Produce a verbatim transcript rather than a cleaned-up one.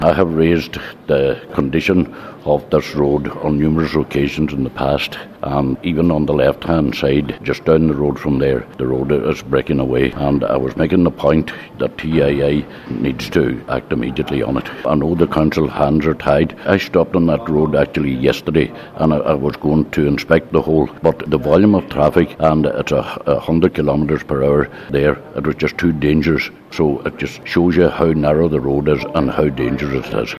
I have raised the condition of this road on numerous occasions in the past, and even on the left hand side, just down the road from there, the road is breaking away, and I was making the point that T I I needs to act immediately on it. I know the council hands are tied. I stopped on that road actually yesterday, and I, I was going to inspect the hole, but the volume of traffic, and it's a, a hundred kilometres per hour there, it was just too dangerous. So it just shows you how narrow the road is and how dangerous it is.